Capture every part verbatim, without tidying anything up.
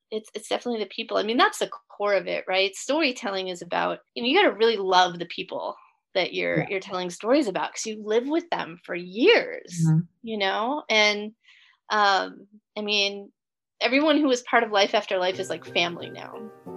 it's it's definitely the people. I mean, that's the core of it, right? Storytelling is about, you know, you got to really love the people that you're Yeah. you're telling stories about because you live with them for years, Mhm. you know? And um, I mean, everyone who was part of Life After Life is like family now.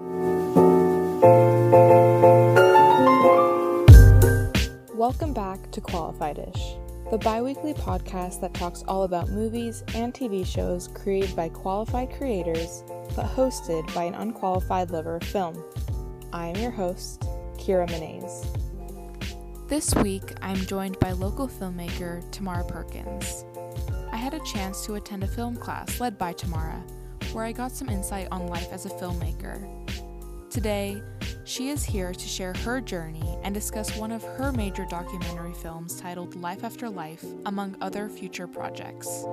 Welcome back to Qualified-ish, the bi-weekly podcast that talks all about movies and T V shows created by qualified creators, but hosted by an unqualified lover of film. I am your host, Kira Menays. This week, I'm joined by local filmmaker Tamara Perkins. I had a chance to attend a film class led by Tamara, where I got some insight on life as a filmmaker. Today, she is here to share her journey and discuss one of her major documentary films titled Life After Life, among other future projects.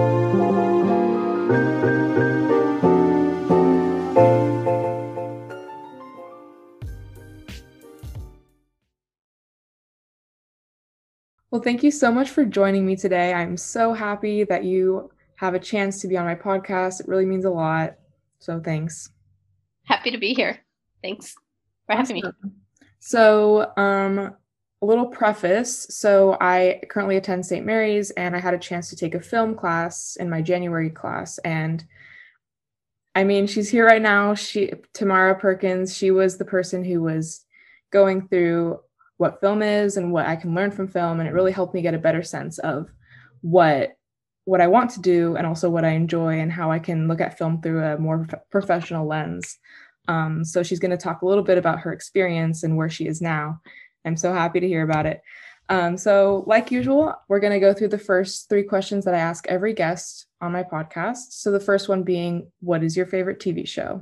Well, thank you so much for joining me today. I'm so happy that you have a chance to be on my podcast. It really means a lot. So thanks. Happy to be here. Thanks for having me. So, um, a little preface. So I currently attend Saint Mary's, and I had a chance to take a film class in my January class. And I mean, she's here right now. She, Tamara Perkins, she was the person who was going through what film is and what I can learn from film. And it really helped me get a better sense of what what I want to do and also what I enjoy and how I can look at film through a more professional lens. Um, so she's going to talk a little bit about her experience and where she is now. I'm so happy to hear about it. Um, so like usual, we're going to go through the first three questions that I ask every guest on my podcast. So the first one being, what is your favorite T V show?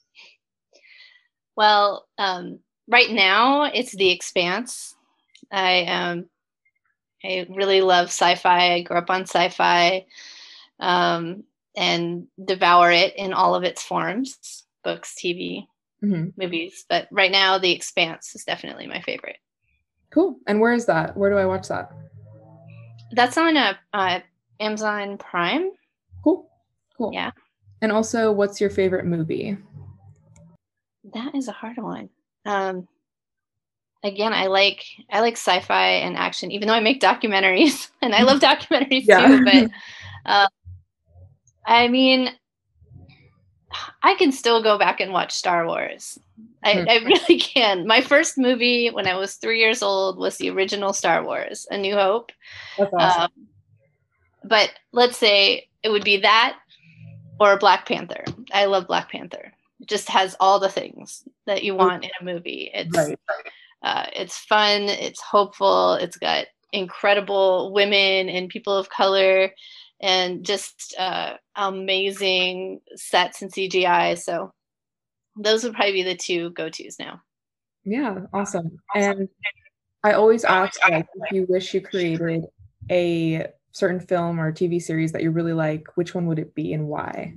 Well, um, right now it's The Expanse. I um, I really love sci-fi. I grew up on sci-fi um, and devour it in all of its forms, books, T V, mm-hmm. movies. But right now, The Expanse is definitely my favorite. Cool. And where is that? Where do I watch that? That's on a, uh, Amazon Prime. Cool. Cool. Yeah. And also, what's your favorite movie? That is a hard one. Um, again, I like I like sci-fi and action, even though I make documentaries, and I love documentaries yeah. too. But uh, I mean, I can still go back and watch Star Wars. I, mm. I really can. My first movie when I was three years old was the original Star Wars, A New Hope. That's awesome. Um, but let's say it would be that or Black Panther. I love Black Panther. It just has all the things that you want in a movie. It's right. uh, it's fun. It's hopeful. It's got incredible women and people of color, and just uh, amazing sets and C G I. So those would probably be the two go-tos now. Yeah, awesome. And I always ask, like, if you wish you created a certain film or T V series that you really like, which one would it be and why?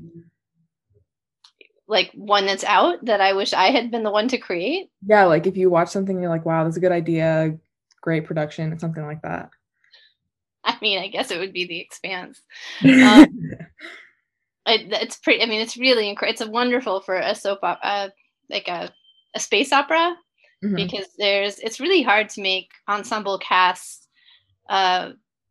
Like one that's out that I wish I had been the one to create? Yeah, like if you watch something, you're like, wow, that's a good idea, great production, something like that. I mean, I guess it would be The Expanse. Um, it, it's pretty. I mean, it's really incredible. It's a wonderful for a soap opera, uh, like a a space opera, mm-hmm. because there's. It's really hard to make ensemble casts, uh,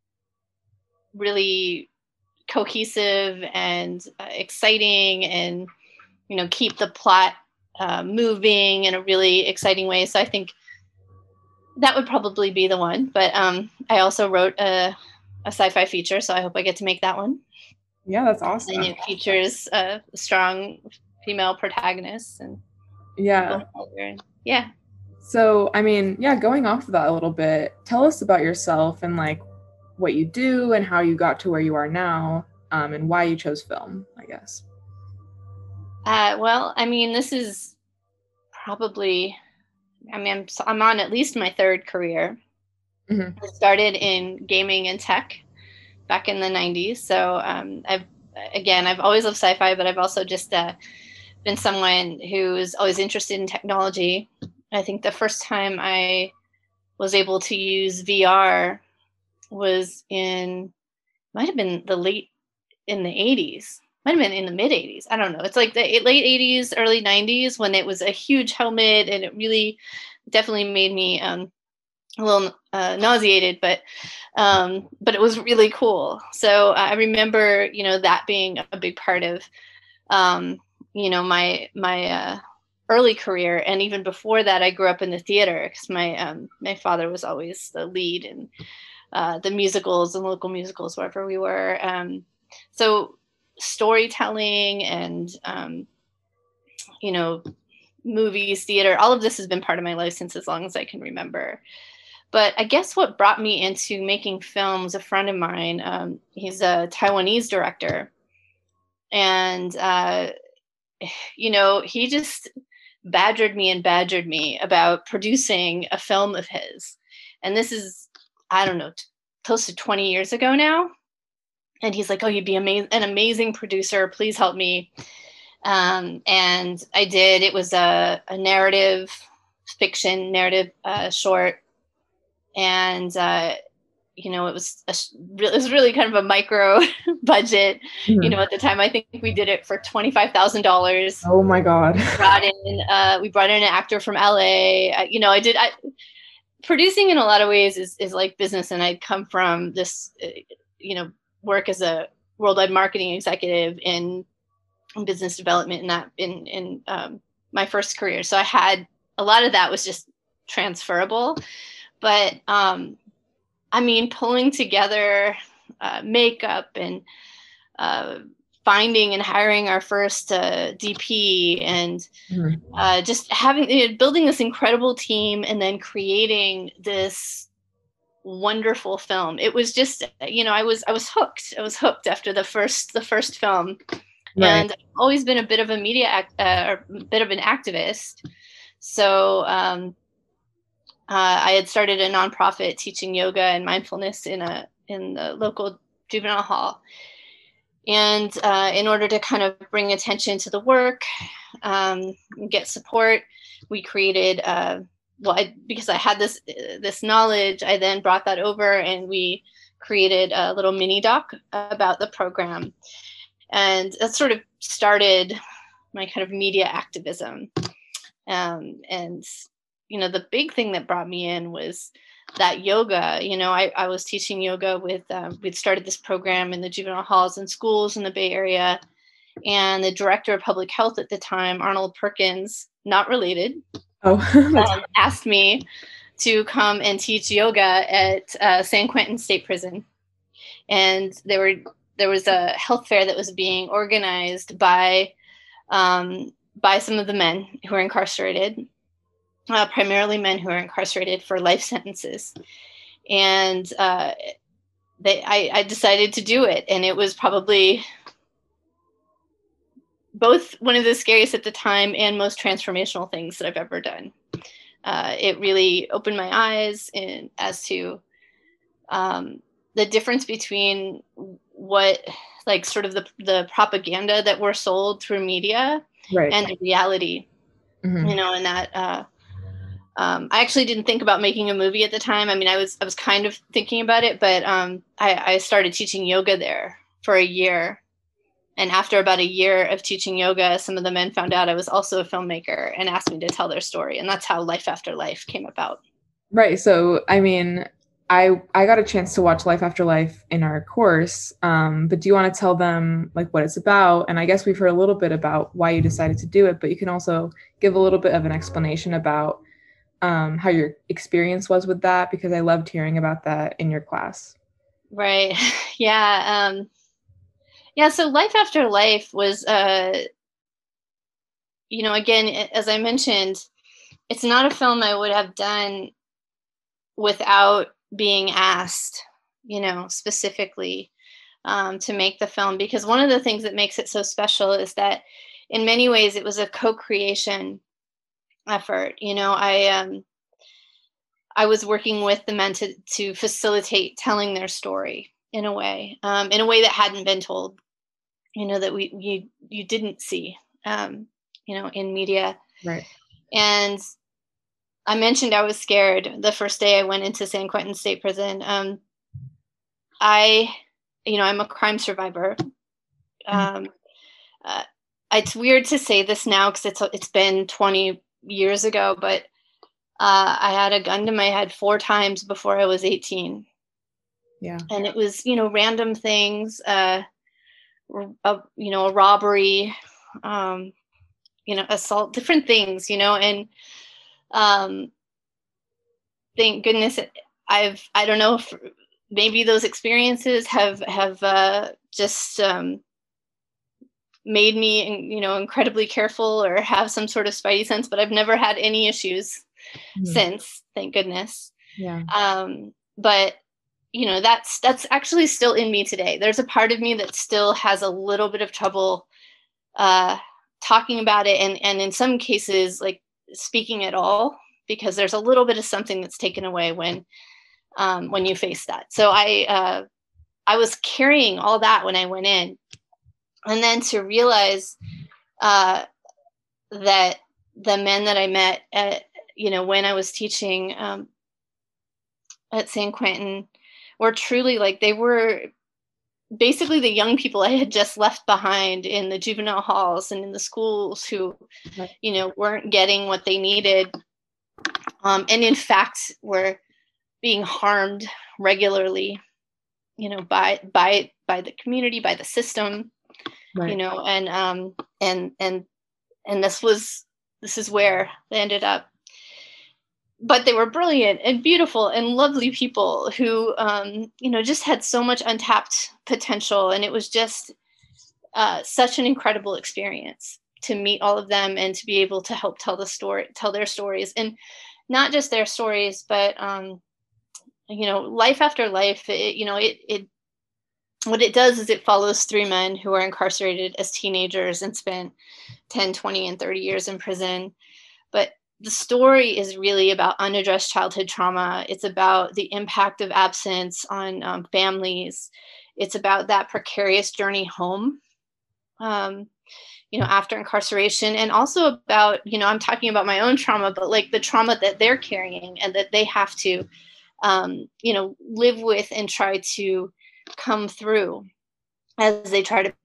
really cohesive and uh, exciting, and you know, keep the plot uh, moving in a really exciting way. So I think that would probably be the one. But um, I also wrote a, a sci-fi feature, so I hope I get to make that one. Yeah, that's awesome. And it features uh, strong female protagonists and yeah, and, yeah. So, I mean, yeah, going off of that a little bit, tell us about yourself and like what you do and how you got to where you are now, um, and why you chose film, I guess. Uh, well, I mean, this is probably. I mean, I'm, I'm on at least my third career. Mm-hmm. I started in gaming and tech back in the nineties. So um, I've, again, I've always loved sci-fi, but I've also just uh, been someone who's always interested in technology. I think the first time I was able to use V R was in, might have been the late, in the eighties. might have been in the mid eighties. I don't know. It's like the late eighties, early nineties when it was a huge helmet, and it really definitely made me um, a little uh, nauseated, but um, but it was really cool. So I remember, you know, that being a big part of, um, you know, my my uh, early career, and even before that, I grew up in the theater because my um, my father was always the lead in uh, the musicals and local musicals wherever we were. Um, so storytelling and um, you know, movies, theater, all of this has been part of my life since as long as I can remember. But I guess what brought me into making films, a friend of mine, um, he's a Taiwanese director. And, uh, you know, he just badgered me and badgered me about producing a film of his. And this is, I don't know, t- close to twenty years ago now. And he's like, oh, you'd be ama- an amazing producer. Please help me. Um, and I did. It was a, a narrative fiction, narrative uh, short. And, uh, you know, it was, a, it was really kind of a micro budget. Mm-hmm. You know, at the time, I think we did it for twenty-five thousand dollars. Oh my God. We brought in, uh, we brought in an actor from L A. I, you know, I did, I, producing in a lot of ways is, is like business. And I'd come from this, uh, you know, work as a worldwide marketing executive in, in business development in that, in, in um, my first career. So I had, a lot of that was just transferable. But, um, I mean, pulling together uh, makeup and uh, finding and hiring our first uh, D P and mm-hmm. uh, just having, you know, building this incredible team and then creating this wonderful film. It was just, you know, I was, I was hooked. I was hooked after the first, the first film. Right. And I've always been a bit of a media, act, uh, or a bit of an activist. So, um, Uh, I had started a nonprofit teaching yoga and mindfulness in a in the local juvenile hall. And uh, in order to kind of bring attention to the work, um, get support, we created, uh, well, I, because I had this this knowledge, I then brought that over and we created a little mini doc about the program. And that sort of started my kind of media activism. Um, and you know, the big thing that brought me in was that yoga. You know, I, I was teaching yoga with, um, we'd started this program in the juvenile halls and schools in the Bay Area. And the director of public health at the time, Arnold Perkins, not related, oh, um, asked me to come and teach yoga at uh, San Quentin State Prison. And there were there was a health fair that was being organized by um, by some of the men who were incarcerated. Uh, primarily men who are incarcerated for life sentences. And uh, they, I, I decided to do it. And it was probably both one of the scariest at the time and most transformational things that I've ever done. Uh, it really opened my eyes in, as to um, the difference between what, like sort of the, the propaganda that we're sold through media, right, and the reality, mm-hmm. you know, and that, uh, Um, I actually didn't think about making a movie at the time. I mean, I was I was kind of thinking about it, but um, I, I started teaching yoga there for a year. And after about a year of teaching yoga, some of the men found out I was also a filmmaker and asked me to tell their story. And that's how Life After Life came about. Right. So, I mean, I I got a chance to watch Life After Life in our course. Um, but do you want to tell them like what it's about? And I guess we've heard a little bit about why you decided to do it, but you can also give a little bit of an explanation about Um, how your experience was with that, because I loved hearing about that in your class. Right. Yeah. Um, yeah. So Life After Life was, uh, you know, again, as I mentioned, it's not a film I would have done without being asked, you know, specifically um, to make the film, because one of the things that makes it so special is that in many ways it was a co-creation effort. You know, I um, I was working with the men to to facilitate telling their story in a way, um, in a way that hadn't been told. You know, that we you you didn't see, um, you know, in media. Right. And I mentioned I was scared the first day I went into San Quentin State Prison. Um, I, you know, I'm a crime survivor. Um, uh, it's weird to say this now because it's it's been twenty years ago, but uh, I had a gun to my head four times before I was eighteen. Yeah. And it was, you know, random things, uh, a, you know, a robbery, um, you know, assault, different things, you know, and um, thank goodness I've, I don't know if maybe those experiences have, have uh, just um, made me, you know, incredibly careful or have some sort of spidey sense, but I've never had any issues mm. since, thank goodness. Yeah. Um, but you know, that's, that's actually still in me today. There's a part of me that still has a little bit of trouble uh, talking about it. And, and in some cases, like speaking at all, because there's a little bit of something that's taken away when, um, when you face that. So I, uh, I was carrying all that when I went in, and then to realize uh, that the men that I met at, you know, when I was teaching um, at San Quentin, were truly like, they were basically the young people I had just left behind in the juvenile halls and in the schools who, you know, weren't getting what they needed. Um, and in fact, were being harmed regularly, you know, by, by, by the community, by the system, right. you know, and, um, and, and, and this was, this is where they ended up. But they were brilliant and beautiful and lovely people who, um, you know, just had so much untapped potential. And it was just uh, such an incredible experience to meet all of them and to be able to help tell the story, tell their stories, and not just their stories, but, um, you know, life after life, it, you know, it, it, what it does is it follows three men who are incarcerated as teenagers and spent ten, twenty, and thirty years in prison. But the story is really about unaddressed childhood trauma. It's about the impact of absence on um, families. It's about that precarious journey home, um, you know, after incarceration, and also about, you know, I'm talking about my own trauma, but like the trauma that they're carrying and that they have to, um, you know, live with and try to come through as they try to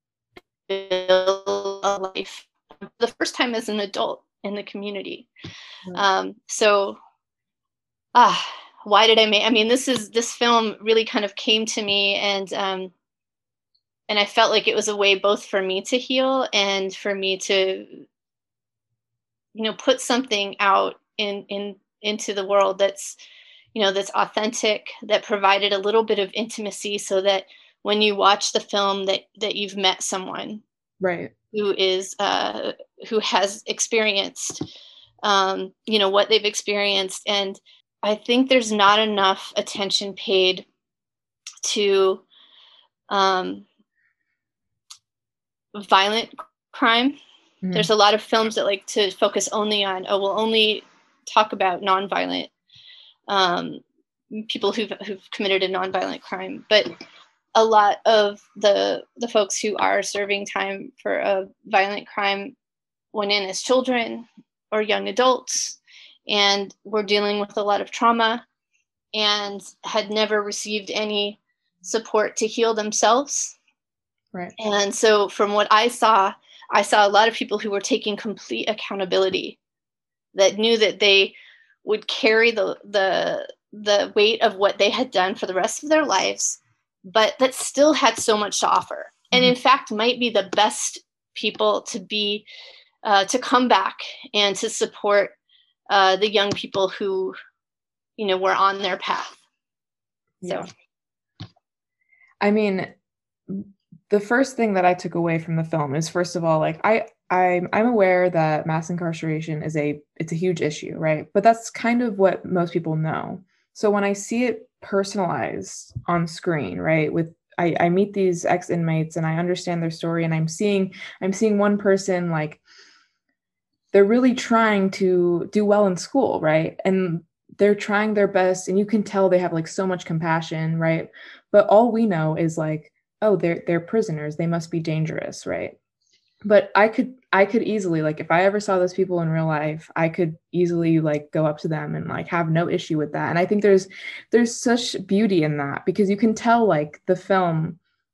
build a life the first time as an adult in the community. Mm-hmm. Um, so, ah, why did I make, I mean, this is, this film really kind of came to me, and, um, and I felt like it was a way both for me to heal and for me to, you know, put something out in, in, into the world that's, you know, that's authentic, that provided a little bit of intimacy, so that when you watch the film that, that you've met someone. Right. Who is, uh, who has experienced, um, you know, what they've experienced. And I think there's not enough attention paid to um, violent crime. Mm-hmm. There's a lot of films that like to focus only on, oh, we'll only talk about nonviolent um, people who've, who've committed a nonviolent crime. But a lot of the the folks who are serving time for a violent crime went in as children or young adults, and were dealing with a lot of trauma and had never received any support to heal themselves. Right. And so from what I saw, I saw a lot of people who were taking complete accountability, that knew that they would carry the the the weight of what they had done for the rest of their lives, but that still had so much to offer. And in fact, might be the best people to be, uh, to come back and to support uh, the young people who, you know, were on their path. So, yeah. I mean, the first thing that I took away from the film is, first of all, like I, I'm, I'm aware that mass incarceration is a, it's a huge issue, right? But that's kind of what most people know. So when I see it personalized on screen, right, with I, I meet these ex-inmates and I understand their story, and I'm seeing I'm seeing one person, like, they're really trying to do well in school, right? And they're trying their best, and you can tell they have like so much compassion, right? But all we know is like, oh, they're they're prisoners, they must be dangerous, right? But I could I could easily, like, if I ever saw those people in real life, I could easily like go up to them and like have no issue with that. And I think there's there's such beauty in that, because you can tell like the film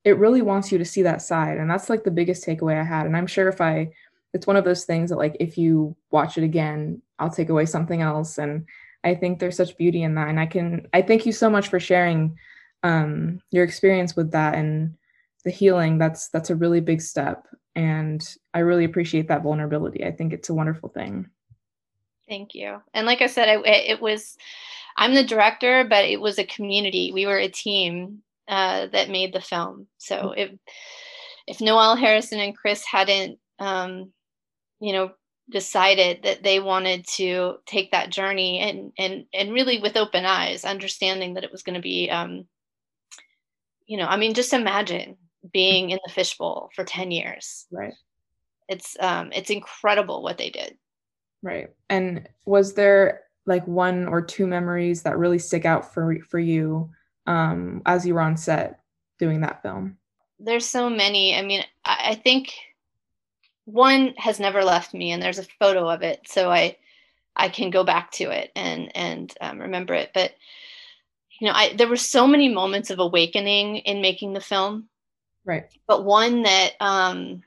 it really wants you to see that side. And that's like the biggest takeaway I had. And I'm sure if I, it's one of those things that like, if you watch it again, I'll take away something else. And I think there's such beauty in that. And I can, I thank you so much for sharing um, your experience with that and the healing. That's, that's a really big step. And I really appreciate that vulnerability. I think it's a wonderful thing. Thank you. And like I said, I, it was, I'm the director, but it was a community. We were a team uh, that made the film. So if, if Noelle Harrison and Chris hadn't, um, you know, decided that they wanted to take that journey and, and, and really with open eyes, understanding that it was going to be, um, you know, I mean, just imagine being in the fishbowl for ten years. Right. It's, um, it's incredible what they did. Right. And was there like one or two memories that really stick out for, for you um, as you were on set doing that film? There's so many. I mean, I, I think one has never left me, and there's a photo of it, so I, I can go back to it and and um, remember it. But you know, I there were so many moments of awakening in making the film. Right. But one that, um,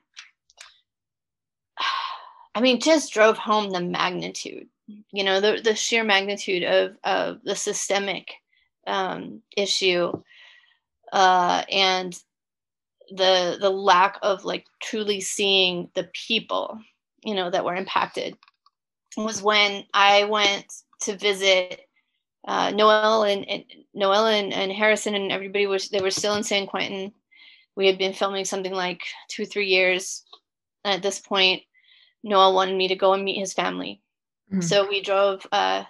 I mean, just drove home the magnitude. You know, the the sheer magnitude of of the systemic um, issue, uh, and the the lack of like truly seeing the people, you know, that were impacted, was when I went to visit uh, Noelle and, and Noelle and, and Harrison, and everybody was, they were still in San Quentin. We had been filming something like two, three years. And at this point, Noelle wanted me to go and meet his family. Mm-hmm. So we drove, uh,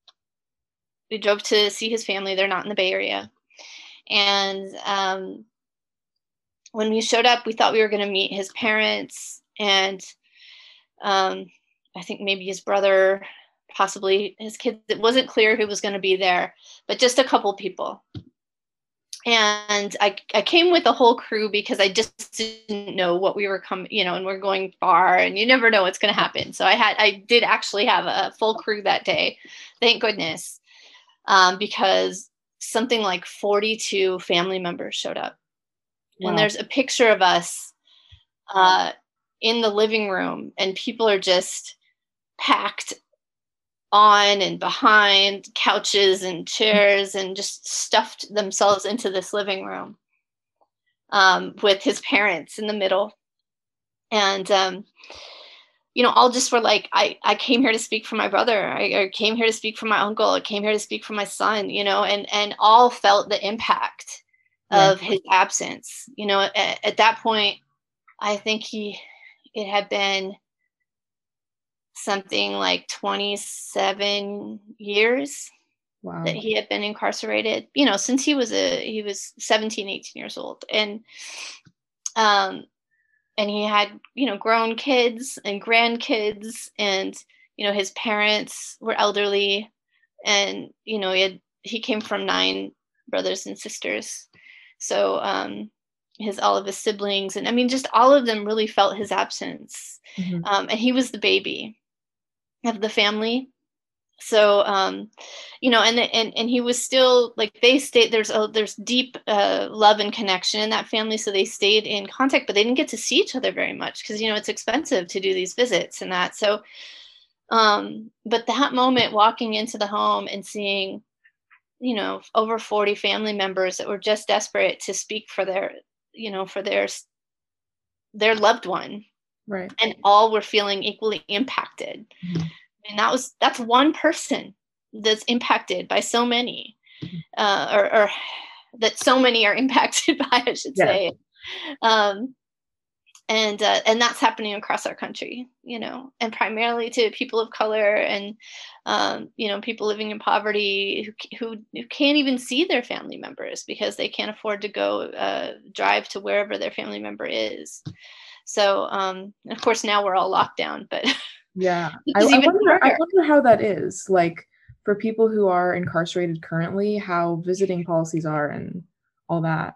we drove to see his family. They're not in the Bay Area. And, um, when we showed up, we thought we were going to meet his parents and um, I think maybe his brother, possibly his kids. It wasn't clear who was going to be there, but just a couple people. And I, I came with a whole crew because I just didn't know what we were coming, you know, and we're going far and you never know what's going to happen. So I had, I did actually have a full crew that day. Thank goodness. Um, because something like forty-two family members showed up. Wow. And there's a picture of us uh, in the living room, and people are just packed on and behind couches and chairs and just stuffed themselves into this living room um, with his parents in the middle. And, um, you know, all just were like, I, I came here to speak for my brother. I, I came here to speak for my uncle. I came here to speak for my son, you know, and, and all felt the impact of his absence. You know, at, at that point, I think he, it had been something like twenty-seven years wow. that he had been incarcerated, you know, since he was a, he was seventeen, eighteen years old. And, um, and he had, you know, grown kids and grandkids, and, you know, his parents were elderly, and, you know, he had, he came from nine brothers and sisters. So, um, his, all of his siblings, and I mean, just all of them really felt his absence. Mm-hmm. Um, and he was the baby of the family. So, um, you know, and, and, and he was still like, they stayed, there's a, there's deep, uh, love and connection in that family. So they stayed in contact, but they didn't get to see each other very much, 'cause, you know, it's expensive to do these visits and that. So, um, but that moment walking into the home and seeing, you know, over forty family members that were just desperate to speak for their, you know, for their, their loved one. Right. And all were feeling equally impacted. Mm-hmm. And that was, that's one person that's impacted by so many, uh, or, or that so many are impacted by, I should yeah. say. Um, and, uh, and that's happening across our country, you know, and primarily to people of color and, um, you know, people living in poverty who, who, who can't even see their family members because they can't afford to go, uh, drive to wherever their family member is. So, um, of course now we're all locked down, but yeah, I, I wonder, I wonder how that is like for people who are incarcerated currently, how visiting policies are and all that.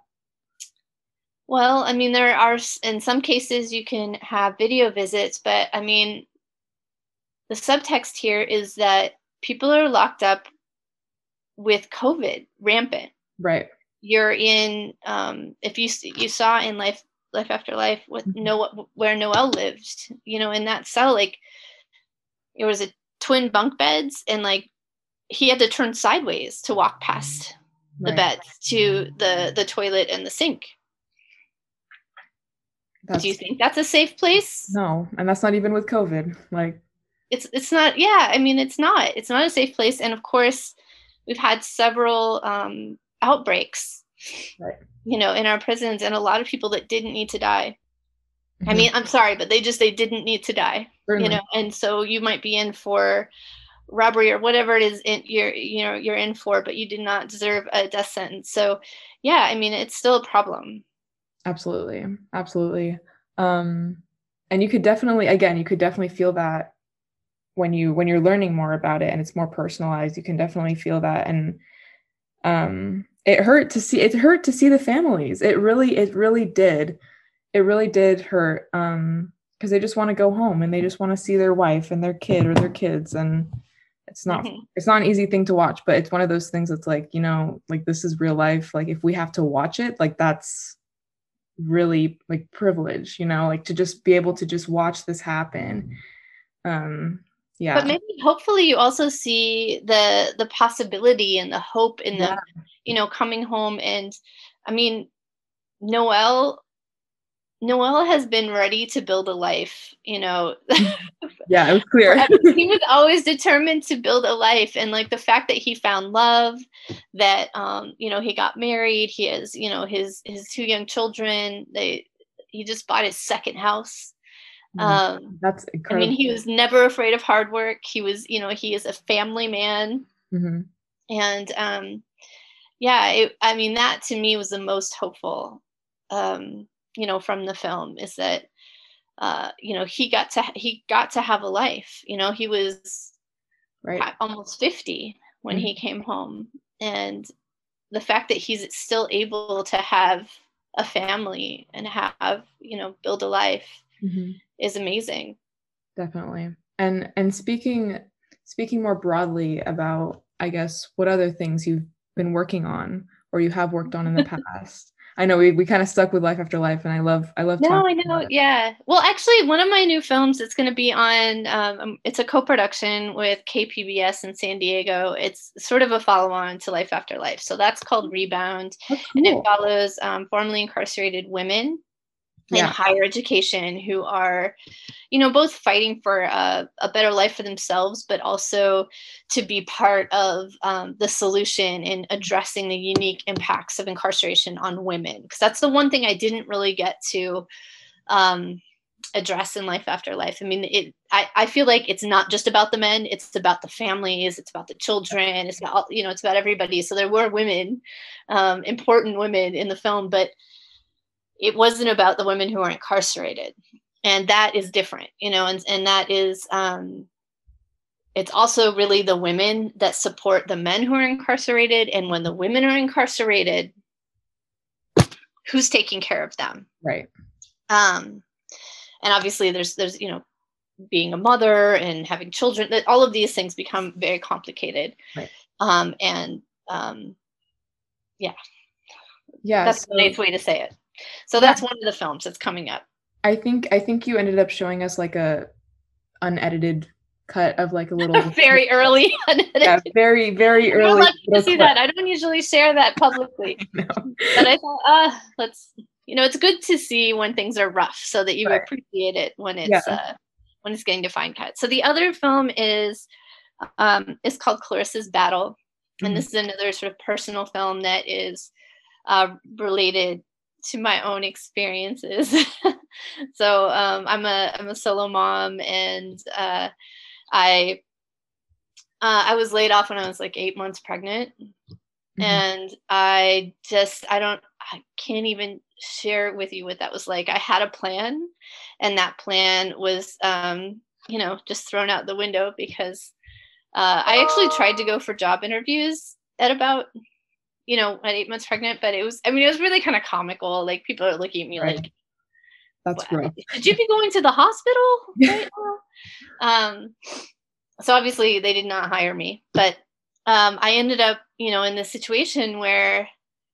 Well, I mean, there are, in some cases you can have video visits, but I mean, the subtext here is that people are locked up with COVID rampant. Right. you're in, um, if you you saw in Life Life After Life with Noel, where Noel lived, you know, in that cell, like it was a twin bunk beds, and like he had to turn sideways to walk past the right. beds to the the toilet and the sink. That's, do you think that's a safe place? No, and that's not even with COVID. Like, it's it's not. Yeah, I mean, it's not. It's not a safe place. And of course, we've had several um, outbreaks, right. you know, in our prisons, and a lot of people that didn't need to die. Mm-hmm. I mean, I'm sorry, but they just they didn't need to die. Certainly. You know, and so you might be in for robbery or whatever it is in, you're you know you're in for, but you did not deserve a death sentence. So, yeah, I mean, it's still a problem. Absolutely. Absolutely. Um, and you could definitely, again, you could definitely feel that when you, when you're learning more about it and it's more personalized, you can definitely feel that. And, um, it hurt to see, it hurt to see the families. It really, it really did. It really did hurt. Um, cause they just want to go home and they just want to see their wife and their kid or their kids. And it's not, mm-hmm. it's not an easy thing to watch, but it's one of those things that's like, you know, like this is real life. Like if we have to watch it, like that's really like privilege, you know, like to just be able to just watch this happen. Um yeah, but maybe hopefully you also see the the possibility and the hope in them, yeah. you know, coming home. And I mean, Noel Noel has been ready to build a life, you know. Yeah, it was clear. He was always determined to build a life. And like the fact that he found love, that, um, you know, he got married, he has, you know, his, his two young children, they, he just bought his second house. Um, That's incredible. I mean, he was never afraid of hard work. He was, you know, he is a family man. Mm-hmm. And, um, yeah, it, I mean, that to me was the most hopeful, um, you know, from the film, is that, uh, you know, he got to, he got to have a life. You know, he was right. almost fifty when mm-hmm. he came home. And the fact that he's still able to have a family and have, you know, build a life mm-hmm. is amazing. Definitely. And, and speaking, speaking more broadly about, I guess, what other things you've been working on or you have worked on in the past. I know we, we kind of stuck with Life After Life, and I love I love. No, I know, yeah. Well, actually, one of my new films, it's going to be on. Um, it's a co-production with K P B S in San Diego. It's sort of a follow-on to Life After Life, so that's called Rebound, oh, cool. and it follows um, formerly incarcerated women yeah. in higher education who are, you know, both fighting for a, a better life for themselves, but also to be part of um, the solution in addressing the unique impacts of incarceration on women. Because that's the one thing I didn't really get to um, address in Life After Life. I mean, it. I, I feel like it's not just about the men; it's about the families, it's about the children, it's about, you know, it's about everybody. So there were women, um, important women in the film, but it wasn't about the women who are incarcerated. And that is different, you know, and, and that is, um, it's also really the women that support the men who are incarcerated. And when the women are incarcerated, who's taking care of them? Right. Um, and obviously there's, there's, you know, being a mother and having children, that all of these things become very complicated. Right. Um, and, um, yeah, yeah, that's so- a nice way to say it. So that's one of the films that's coming up. I think I think you ended up showing us like a unedited cut of like a little very early unedited. Yeah, very very early. You're lucky to see clip. That. I don't usually share that publicly. I but I thought, ah, uh, let's, you know, it's good to see when things are rough so that you right. appreciate it when it's yeah. uh, when it's getting defined cut. So the other film is um is called Clarissa's Battle, and mm-hmm. this is another sort of personal film that is uh, related to my own experiences. So um, I'm a I'm a solo mom, and uh, I uh, I was laid off when I was like eight months pregnant, mm-hmm. and I just I don't I can't even share with you what that was like. I had a plan, and that plan was um, you know, just thrown out the window because uh, I actually tried to go for job interviews at about, you know, at eight months pregnant, but it was, I mean, it was really kind of comical. Like people are looking at me right. like, that's great. Should you be going to the hospital right now? Um, so obviously they did not hire me, but um, I ended up, you know, in this situation where,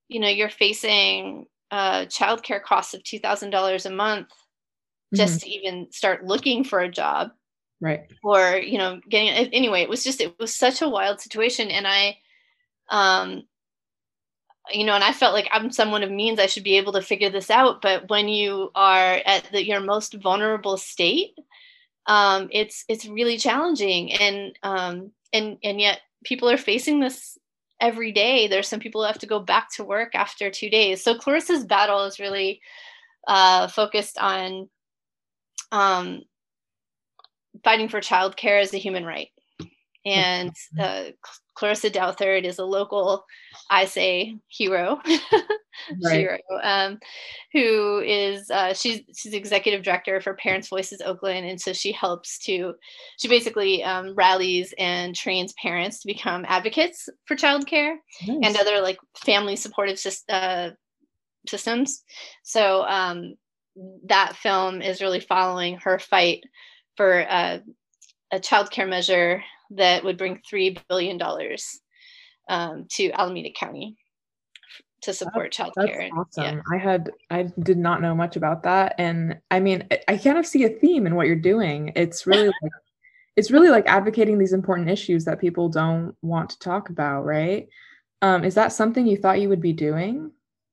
you know, you're facing uh, childcare costs of two thousand dollars a month just mm-hmm. to even start looking for a job. Right. Or, you know, getting, anyway, it was just, it was such a wild situation. And I, um, you know, and I felt like I'm someone of means, I should be able to figure this out. But when you are at the, your most vulnerable state, um, it's, it's really challenging. And, um, and, and yet people are facing this every day. There's some people who have to go back to work after two days. So Clarissa's battle is really, uh, focused on, um, fighting for childcare as a human right. And uh, Clarissa Doutherd is a local, I say, hero, right. hero um, who is, uh, she's, she's executive director for Parents Voices Oakland. And so she helps to, she basically um, rallies and trains parents to become advocates for childcare nice. And other like family supportive uh, systems. So um, that film is really following her fight for uh, a childcare measure that would bring three billion dollars um, to Alameda County to support that's, childcare. That's awesome. Yeah. I had, I did not know much about that. And I mean, I kind of see a theme in what you're doing. It's really like, it's really like advocating these important issues that people don't want to talk about. Right. Um, is that something you thought you would be doing?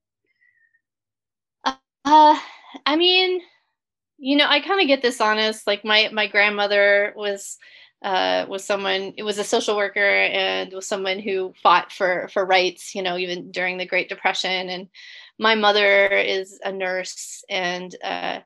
Uh, I mean, you know, I kind of get dishonest. Like my, my grandmother was, uh, was someone, it was a social worker and was someone who fought for, for rights, you know, even during the Great Depression. And my mother is a nurse and, uh,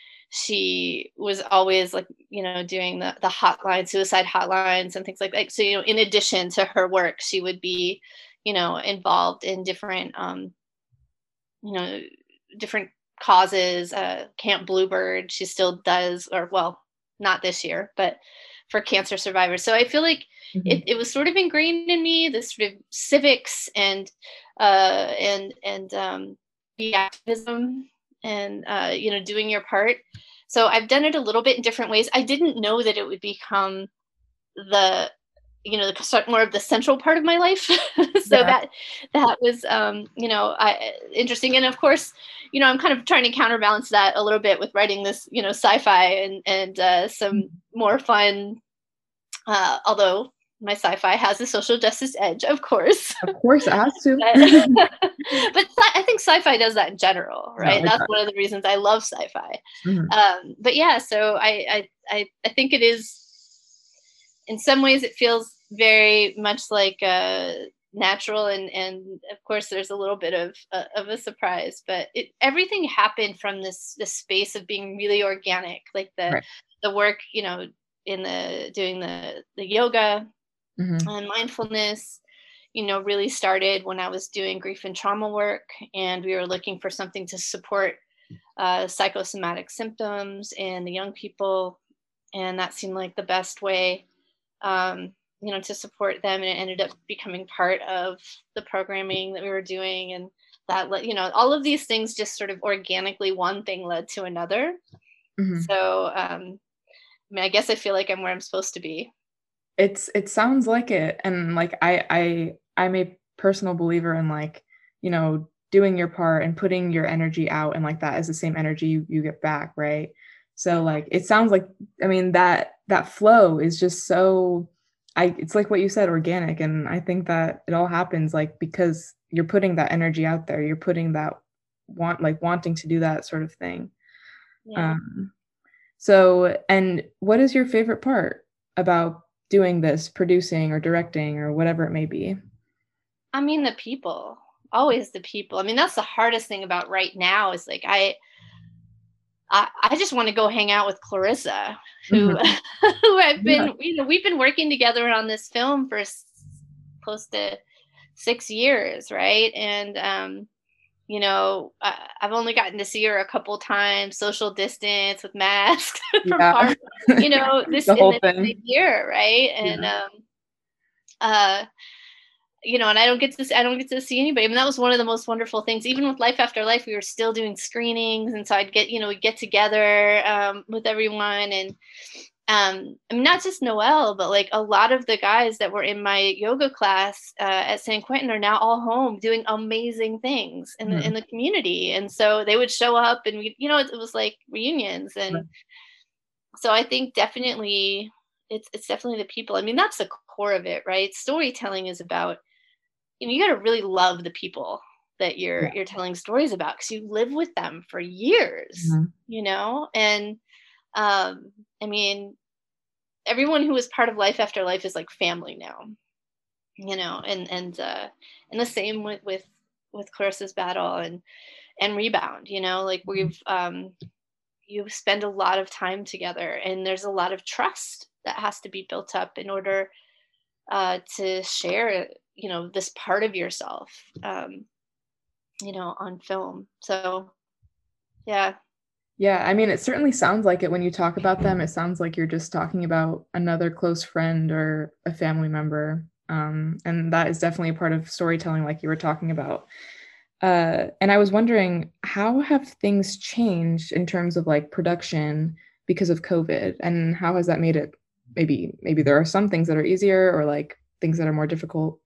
she was always like, you know, doing the, the hotline, suicide hotlines and things like that. So, you know, in addition to her work, she would be, you know, involved in different, um, you know, different causes, uh, Camp Bluebird, she still does, or well, not this year, but for cancer survivors. So I feel like mm-hmm. it, it was sort of ingrained in me, this sort of civics and, uh, and, and, um, the activism and, uh, you know, doing your part. So I've done it a little bit in different ways. I didn't know that it would become the, you know, the, more of the central part of my life. so yeah. that, that was, um, you know, I, interesting. And of course, you know, I'm kind of trying to counterbalance that a little bit with writing this, you know, sci-fi and, and, uh, some more fun, uh, although my sci-fi has a social justice edge, of course. Of course it has to. But I think sci-fi does that in general, right? No, That's one of the reasons I love sci-fi. Mm-hmm. Um, but yeah, so I, I, I, I think it is, in some ways it feels very much like uh, natural, and and of course there's a little bit of uh, of a surprise, but it, everything happened from this this space of being really organic, like the right. the work, you know, in the doing the the yoga mm-hmm. and mindfulness, you know, really started when I was doing grief and trauma work, and we were looking for something to support uh, psychosomatic symptoms in the young people, and that seemed like the best way. Um, you know, to support them, and it ended up becoming part of the programming that we were doing. And that, you know, all of these things just sort of organically, one thing led to another. Mm-hmm. So, um, I mean, I guess I feel like I'm where I'm supposed to be. It's, it sounds like it. And like, I, I, I'm a personal believer in like, you know, doing your part and putting your energy out, and like that is the same energy you, you get back. Right. So like, it sounds like, I mean, that, that flow is just so, I, it's like what you said, organic. And I think that it all happens like, because you're putting that energy out there, you're putting that want, like wanting to do that sort of thing. Yeah. Um, so, and what is your favorite part about doing this, producing or directing or whatever it may be? I mean, the people, always the people. I mean, that's the hardest thing about right now is like, I, I, I just want to go hang out with Clarissa, who, mm-hmm. who I've been, yeah. you know, we've been working together on this film for s- close to six years. Right. And, um, you know, I, I've only gotten to see her a couple times, social distance with masks from yeah. part, you know, this, the whole in thing. this year. Right. And, yeah. um, uh, you know, and I don't get to, I don't get to see anybody. I mean, that was one of the most wonderful things. Even with Life After Life, we were still doing screenings. And so I'd get, you know, we'd get together um, with everyone. And um, I mean, not just Noel, but like a lot of the guys that were in my yoga class uh, at San Quentin are now all home doing amazing things in the, mm-hmm. in the community. And so they would show up and, we, you know, it, it was like reunions. And right. so I think definitely it's, it's definitely the people. I mean, that's the core of it, right? Storytelling is about, you know, you got to really love the people that you're, yeah. you're telling stories about, because you live with them for years, mm-hmm. you know? And, um, I mean, everyone who is part of Life After Life is like family now, you know, and, and, uh, and the same with, with, with Clarissa's Battle and, and Rebound, you know, like we've, um, you spend a lot of time together, and there's a lot of trust that has to be built up in order, uh, to share, you know, this part of yourself, um, you know, on film. So, yeah. Yeah, I mean, it certainly sounds like it when you talk about them. It sounds like you're just talking about another close friend or a family member. Um, and that is definitely a part of storytelling, like you were talking about. Uh, and I was wondering, how have things changed in terms of like production because of COVID? And how has that made it, maybe, maybe there are some things that are easier or like things that are more difficult?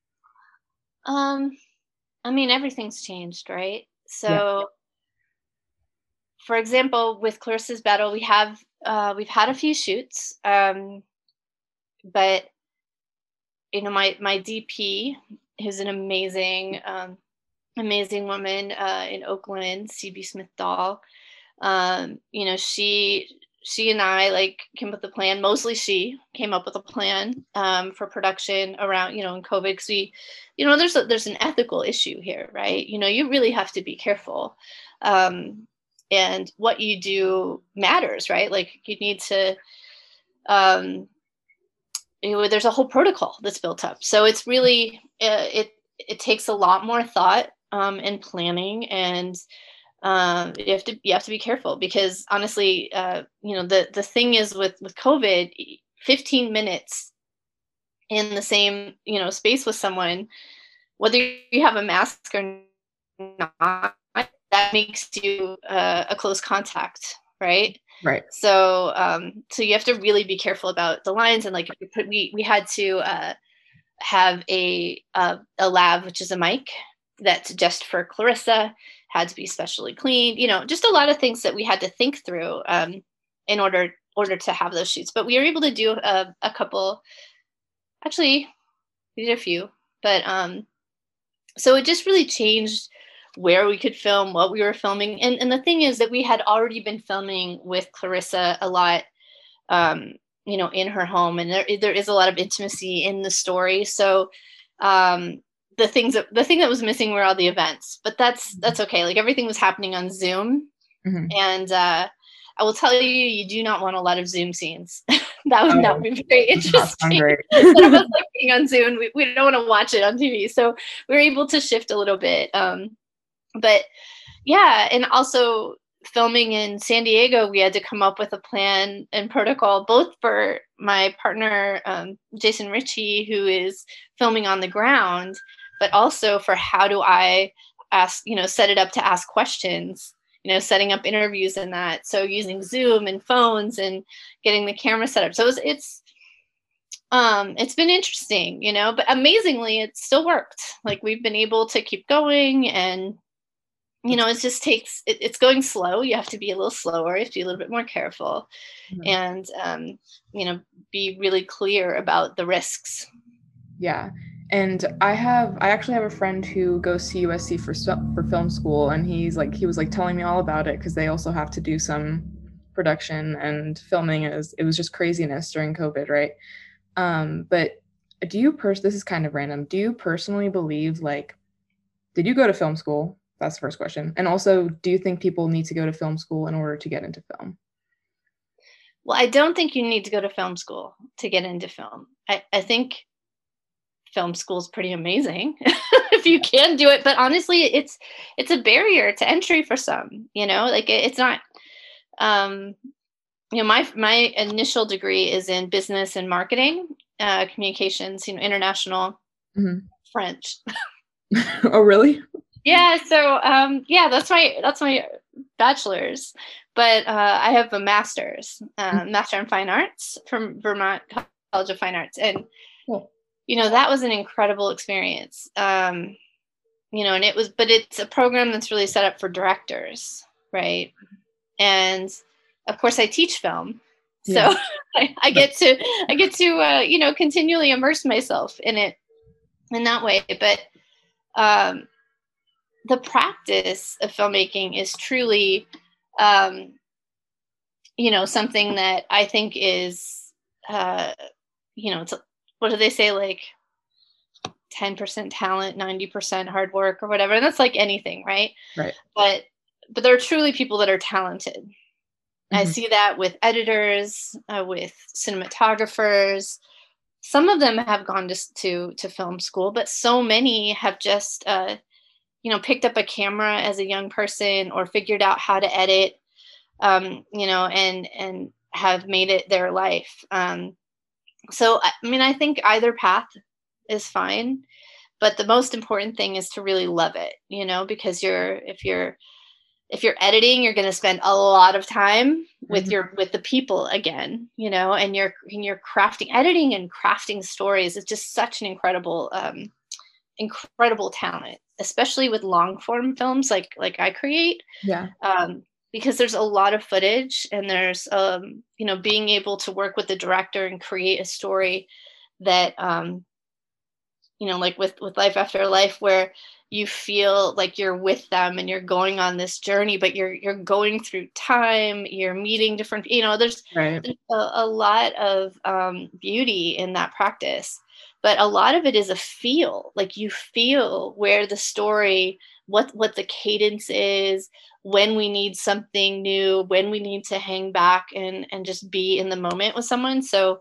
Um, I mean, everything's changed, right? So... Yeah. For example, with Clarissa's Battle, we have uh, we've had a few shoots, um, but you know, my my D P, who's an amazing um, amazing woman uh, in Oakland, C B Smith Dahl. Um, you know, she she and I like came up with a plan. Mostly she came up with a plan um, for production around, you know, in COVID, because we, you know, there's a, there's an ethical issue here, right? You know, you really have to be careful. Um, And what you do matters, right? Like you need to, um, you know, there's a whole protocol that's built up. So it's really, uh, it, it takes a lot more thought um, and planning, and um, you have to, you have to be careful, because honestly, uh, you know, the, the thing is with, with COVID, fifteen minutes in the same, you know, space with someone, whether you have a mask or not, that makes you uh, a close contact, right? Right. So, um, so you have to really be careful about the lines, and like we we had to uh, have a uh, a lav, which is a mic that's just for Clarissa, had to be specially cleaned. You know, just a lot of things that we had to think through um, in order order to have those shoots. But we were able to do a, a couple. Actually, we did a few, but um, so it just really changed where we could film, what we were filming. And, and the thing is that we had already been filming with Clarissa a lot, um, you know, in her home, and there, there is a lot of intimacy in the story. So um, the things that, the thing that was missing were all the events, but that's, that's okay. Like everything was happening on Zoom. Mm-hmm. And uh, I will tell you, you do not want a lot of Zoom scenes. That would oh, not be very interesting. Instead of us like being on Zoom, we, we don't want to watch it on T V. So we were able to shift a little bit. Um, But yeah, and also filming in San Diego, we had to come up with a plan and protocol, both for my partner, um, Jason Ritchie, who is filming on the ground, but also for how do I ask, you know, set it up to ask questions, you know, setting up interviews and that. So using Zoom and phones and getting the camera set up. So it was, it's, um, it's been interesting, you know, but amazingly, it still worked. Like we've been able to keep going, and you know, it just takes, it, it's going slow. You have to be a little slower. You have to be a little bit more careful, mm-hmm. and, um, you know, be really clear about the risks. Yeah. And I have, I actually have a friend who goes to U S C for, for film school, and he's like, he was like telling me all about it, because they also have to do some production and filming. As it was just craziness during COVID. Right. Um, but do you pers- this is kind of random. Do you personally believe, like, did you go to film school? That's the first question. And also, do you think people need to go to film school in order to get into film? Well, I don't think you need to go to film school to get into film. I, I think film school is pretty amazing if you can do it. But honestly, it's it's a barrier to entry for some, you know, like it, it's not, um, you know, my my initial degree is in business and marketing, uh, communications, you know, international mm-hmm. French. Oh, really? Yeah. So, um, yeah, that's my, that's my bachelor's, but uh, I have a master's, uh, master in fine arts from Vermont College of Fine Arts. And, cool. you know, that was an incredible experience. Um, you know, and it was, but it's a program that's really set up for directors, right? And of course I teach film. So yeah. I, I get to, I get to, uh, you know, continually immerse myself in it in that way. But um, the practice of filmmaking is truly, um, you know, something that I think is, uh, you know, it's, what do they say? Like ten percent talent, ninety percent hard work or whatever. And that's like anything. Right. Right. But, but there are truly people that are talented. Mm-hmm. I see that with editors, uh, with cinematographers. Some of them have gone to, to, to film school, but so many have just, uh, you know, picked up a camera as a young person or figured out how to edit, um, you know, and, and have made it their life. Um, so, I mean, I think either path is fine, but the most important thing is to really love it, you know, because you're, if you're, if you're editing, you're going to spend a lot of time with mm-hmm. your, with the people again, you know, and you're, and you're crafting, editing and crafting stories is just such an incredible, um, incredible talent, especially with long form films like, like I create. Yeah. Um, because there's a lot of footage and there's, um, you know, being able to work with the director and create a story that, um, you know, like with, with Life After Life, where you feel like you're with them and you're going on this journey, but you're, you're going through time, you're meeting different, you know, there's, right. there's a, a lot of um, beauty in that practice, but a lot of it is a feel, like you feel where the story, what, what the cadence is, when we need something new, when we need to hang back and, and just be in the moment with someone. So,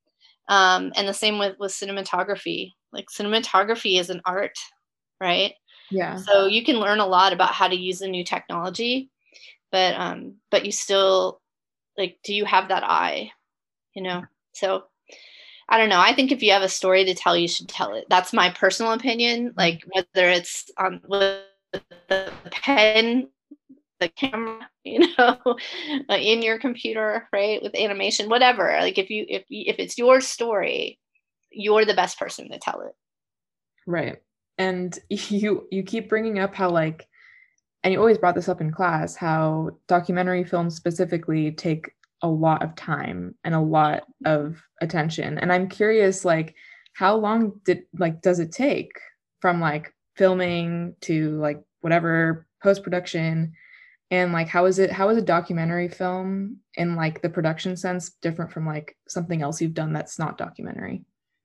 um, and the same with, with cinematography, like cinematography is an art, right? Yeah. So you can learn a lot about how to use the new technology, but, um, but you still like, do you have that eye, you know? So I don't know. I think if you have a story to tell, you should tell it. That's my personal opinion. Like whether it's on with the pen, the camera, you know, in your computer, right? With animation, whatever. Like if you, if, if it's your story, you're the best person to tell it. Right. And you, you keep bringing up how like, and you always brought this up in class, how documentary films specifically take a lot of time and a lot of attention. And I'm curious, like, how long did, like, does it take from like filming to like whatever post-production? And like, how is it, how is a documentary film in like the production sense different from like something else you've done that's not documentary?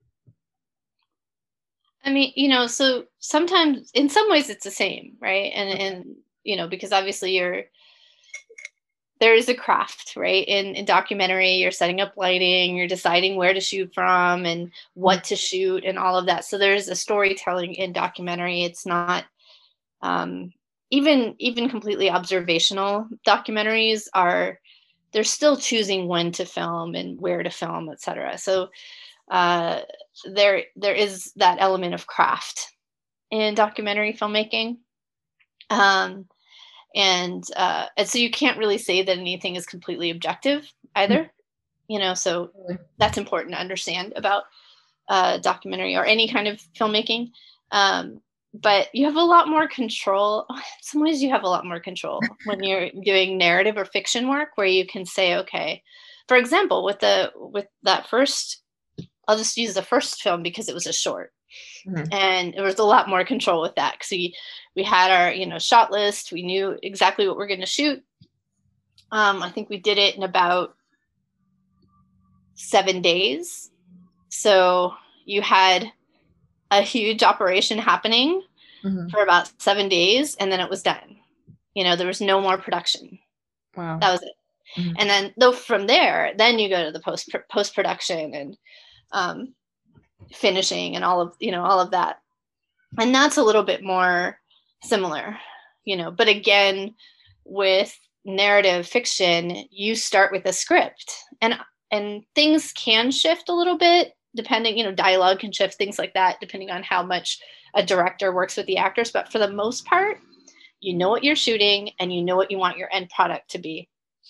I mean, you know, so sometimes in some ways it's the same, right? And, and, you know, because obviously you're, there is a craft, right? In, in documentary, you're setting up lighting, you're deciding where to shoot from and what to shoot and all of that. So there's a storytelling in documentary. It's not, um, even, even completely observational documentaries are, they're still choosing when to film and where to film, et cetera. So, uh, there, there is that element of craft in documentary filmmaking. Um, and, uh, and so you can't really say that anything is completely objective either, mm-hmm. you know, so that's important to understand about, uh, documentary or any kind of filmmaking. Um, but you have a lot more control. In some ways you have a lot more control when you're doing narrative or fiction work where you can say, okay, for example, with the, with that first, I'll just use the first film because it was a short. Mm-hmm. And there was a lot more control with that. Cause we, we had our, you know, shot list. We knew exactly what we're going to shoot. Um, I think we did it in about seven days. So you had a huge operation happening mm-hmm. for about seven days. And then it was done. You know, there was no more production. Wow. That was it. Mm-hmm. And then though from there, then you go to the post post production and, um, finishing and all of, you know, all of that. And that's a little bit more similar, you know, but again, with narrative fiction, you start with a script and, and things can shift a little bit depending, you know, dialogue can shift, things like that, depending on how much a director works with the actors. But for the most part, you know what you're shooting and you know what you want your end product to be.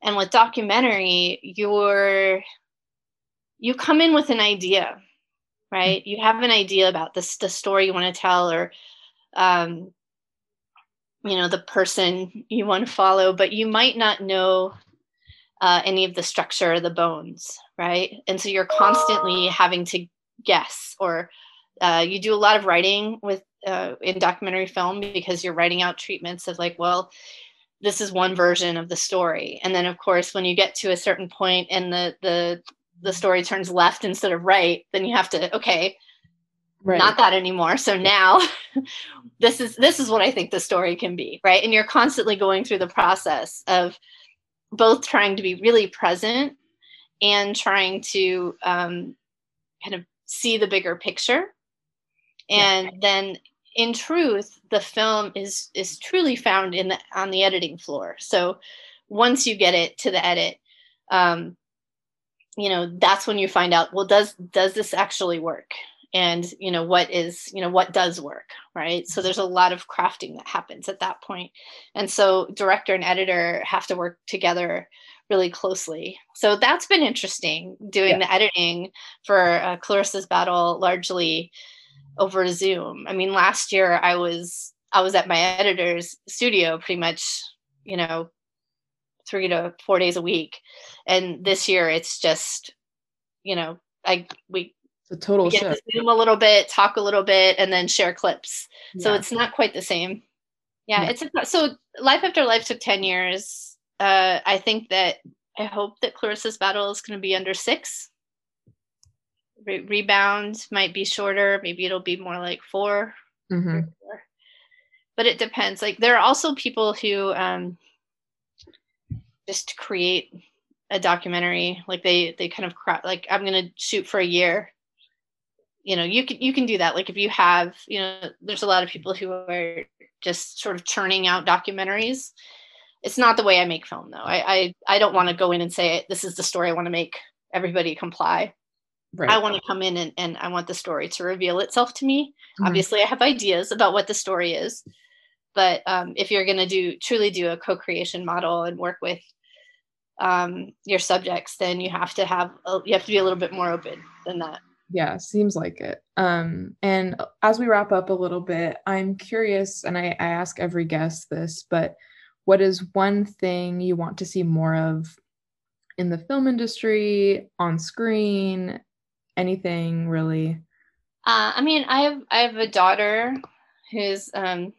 And with documentary, you're, you come in with an idea, right? You have an idea about this, the story you want to tell, or, um, you know, the person you want to follow, but you might not know uh, any of the structure or the bones, right? And so you're constantly having to guess, or uh, you do a lot of writing with uh, in documentary film, because you're writing out treatments of like, well, this is one version of the story. And then of course, when you get to a certain point and the, the, the story turns left instead of right, then you have to, okay, right. Not that anymore. So now this is, this is what I think the story can be. Right. And you're constantly going through the process of both trying to be really present and trying to um, kind of see the bigger picture. And yeah. then in truth, the film is, is truly found in the, on the editing floor. So once you get it to the edit, um, you know, that's when you find out, well, does, does this actually work? And, you know, what is, you know, what does work, right? So there's a lot of crafting that happens at that point. And so director and editor have to work together really closely. So that's been interesting, doing yeah. the editing for uh, Clarissa's Battle largely over Zoom. I mean, last year I was, I was at my editor's studio pretty much, you know, three to four days a week. And this year it's just, you know, I, we, a total we get shift. to Zoom a little bit, talk a little bit, and then share clips. Yeah. So it's not quite the same. Yeah, yeah. It's a, so Life After Life took ten years. Uh, I think that I hope that Clarissa's Battle is going to be under six. Re- Rebound might be shorter. Maybe it'll be more like four. Mm-hmm. four. But it depends. Like there are also people who um, just create a documentary. Like they they kind of cra- like I'm going to shoot for a year. You know, you can, you can do that. Like if you have, you know, there's a lot of people who are just sort of churning out documentaries. It's not the way I make film though. I, I, I don't want to go in and say, this is the story I want to make, everybody comply. Right. I want to come in and, and I want the story to reveal itself to me. Mm-hmm. Obviously I have ideas about what the story is, but um, if you're going to do, truly do a co-creation model and work with um, your subjects, then you have to have, a, you have to be a little bit more open than that. Yeah, seems like it. Um, and as we wrap up a little bit, I'm curious, and I, I ask every guest this, but what is one thing you want to see more of in the film industry, on screen, anything really? Uh, I mean, I have I have a daughter who's, um,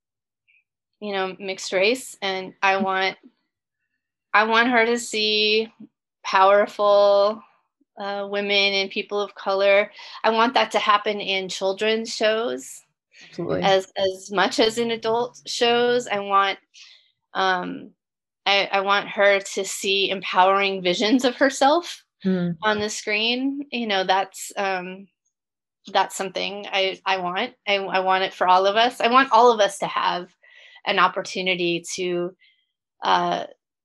you know, mixed race, and I want I want her to see powerful Uh, women and people of color. I want that to happen in children's shows. Absolutely. as as much as in adult shows. I want um, I, I want her to see empowering visions of herself mm. on the screen. You know, that's um, that's something I I want. I, I want it for all of us. I want all of us to have an opportunity to uh,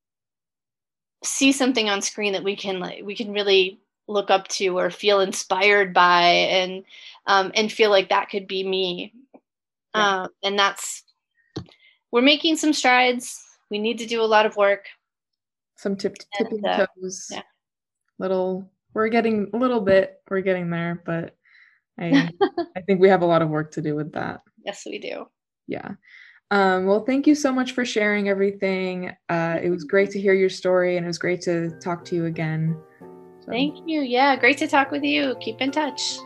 see something on screen that we can like we can really look up to or feel inspired by, and um, and feel like that could be me. Yeah. Uh, and that's, we're making some strides. We need to do a lot of work. Some tip tipping and, uh, toes. Yeah. Little, we're getting a little bit, we're getting there, but I I think we have a lot of work to do with that. Yes, we do. Yeah. Um, well, thank you so much for sharing everything. Uh, it was great to hear your story, and it was great to talk to you again. So. Thank you. Yeah, great to talk with you. Keep in touch.